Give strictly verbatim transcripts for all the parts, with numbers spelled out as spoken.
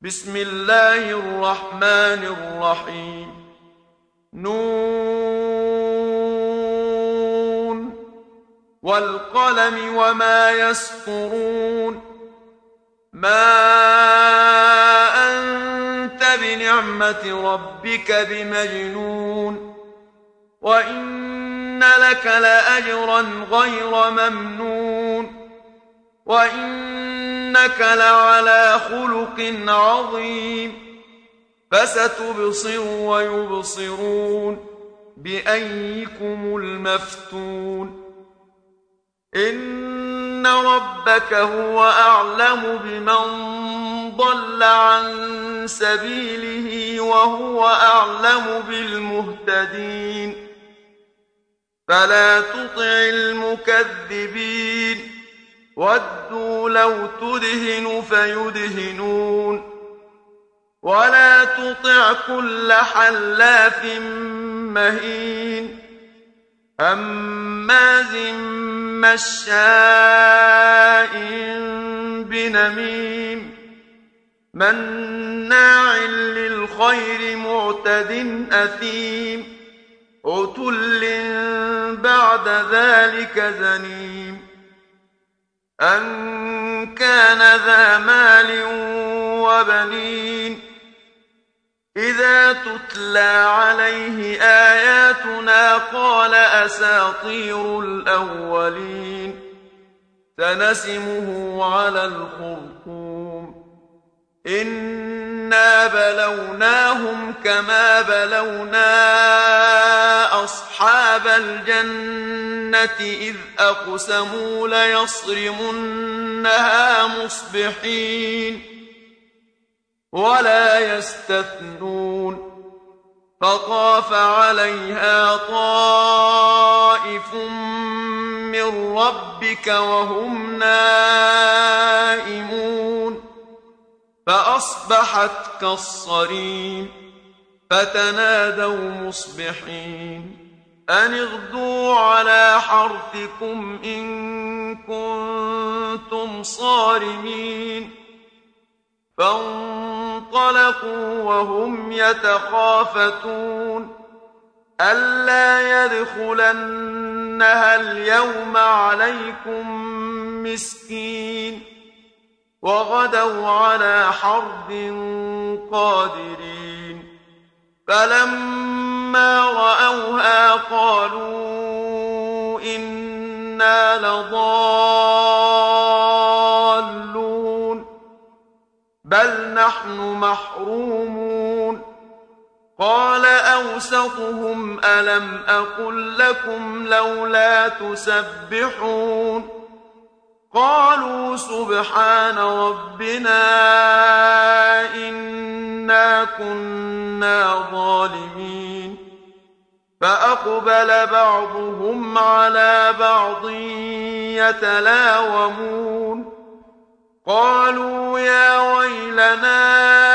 بسم الله الرحمن الرحيم. نون والقلم وما يسطرون. ما أنت بنعمة ربك بمجنون، وإن لك لأجرا غير ممنون، وإنك لعلى خلق عظيم. فستبصر ويبصرون بأيكم المفتون. إن ربك هو أعلم بمن ضل عن سبيله وهو أعلم بالمهتدين. فلا تطع المكذبين، ودوا لو تدهن فيدهنون. ولا تطع كل حلاف مهين، هماز مشاء بنميم، مناع للخير معتد أثيم، عتل بعد ذلك زنيم. أن كان ذا مال وبنين، إذا تتلى عليه آياتنا قال أساطير الأولين. سنسمه على الخرطوم. إنا بلوناهم كما بلونا أصحاب الجنة إذ أقسموا ليصرمنها مصبحين ولا يستثنون. فطاف عليها طائف من ربك وهم نائمون، فأصبحت كالصريم. فتنادوا مصبحين أن اغدوا على حرثكم إن كنتم صارمين. فانطلقوا وهم يتخافتون ألا يدخلنها اليوم عليكم مسكين، وغدوا على حرد قادرين. فلما رأوها قالوا إنا لضالون بل نحن محرومون. قال أوسطهم ألم أقل لكم لولا تسبحون. قالوا سبحان ربنا إنا كنا ظالمين. فأقبل بعضهم على بعض يتلاومون. قالوا يا ويلنا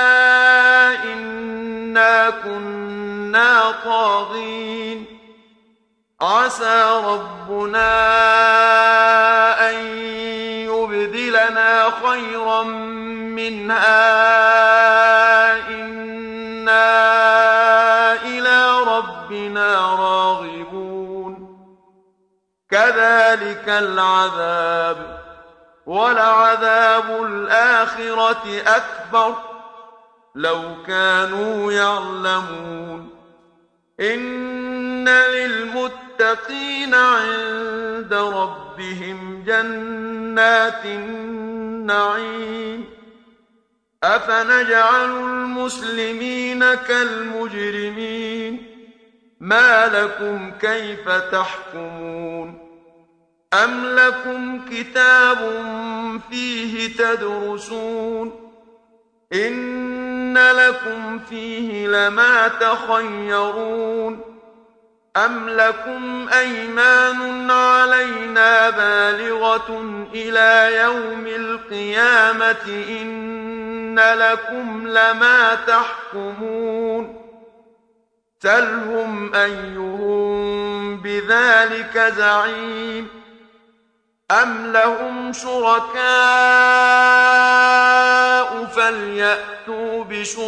إنا كنا طاغين. عسى ربنا أن يبدلنا خيرا منها إنا إلى ربنا راغبون. كذلك العذاب، ولعذاب الآخرة أكبر لو كانوا يعلمون. إن للمتقين عند ربهم جنات النعيم. أفنجعل المسلمين كالمجرمين؟ ما لكم كيف تحكمون؟ أم لكم كتاب فيه تدرسون؟ إن لكم فيه لما تخيرون. أم لكم أيمان علينا بالغة إلى يوم القيامة إن لكم لما تحكمون. سلهم أيهم بذلك زعيم. أَمْ لَهُمْ شُرَكَاءُ فَلْيَأْتُوا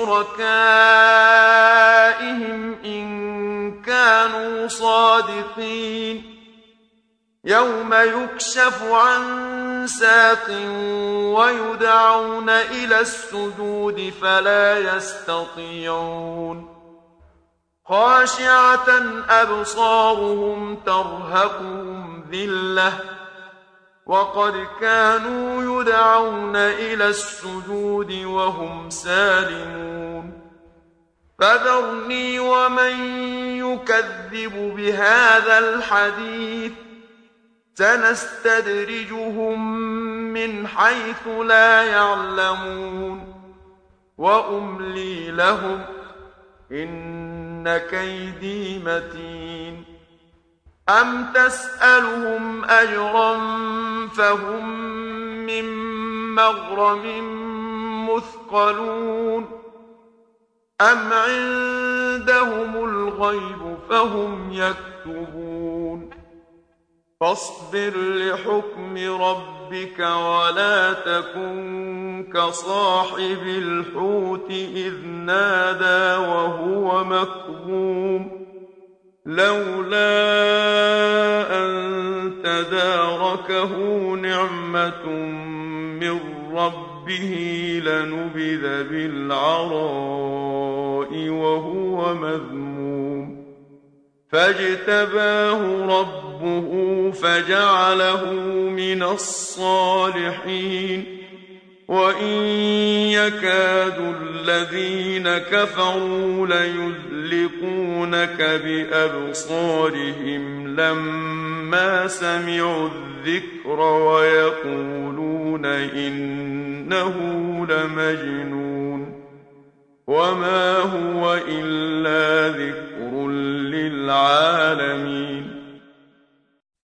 بِشُرَكَائِهِمْ إِن كَانُوا صَادِقِينَ يَوْمَ يُكْشَفُ عَن سَاقٍ وَيُدْعَوْنَ إِلَى السُّجُودِ فَلَا يَسْتَطِيعُونَ خَاشِعَةً أَبْصَارُهُمْ تَرْهَقُهُمْ ذِلَّةٌ وَقَدْ كَانُوا يُدْعَوْنَ إِلَى السُّجُودِ وَهُمْ سَالِمُونَ فَذَرْنِي وَمَن يُكَذِّبُ بِهَذَا الْحَدِيثِ سَنَسْتَدْرِجُهُم مِّنْ حَيْثُ لَا يَعْلَمُونَ وَأُمْلِي لَهُمْ إِنَّ كَيْدِي مَتِينٌ أَمْ تَسْأَلُهُمْ أَجْرًا فَهُم مِّن مَّغْرَمٍ مُّثْقَلُونَ أَمْ عِندَهُمُ الْغَيْبُ فَهُمْ يَكْتُبُونَ فاصبر لحكم ربك ولا تكن كصاحب الحوت إذ نادى وهو مكظوم لولا أن تداركه نعمة من ربه لنبذ بالعراء وهو مذموم فاجتباه ربه فجعله من الصالحين وإن يكاد الذين كفروا ليزلقونك بأبصارهم لما سمعوا الذكر ويقولون إنه لمجنون وما هو إلا ذكر للعالمين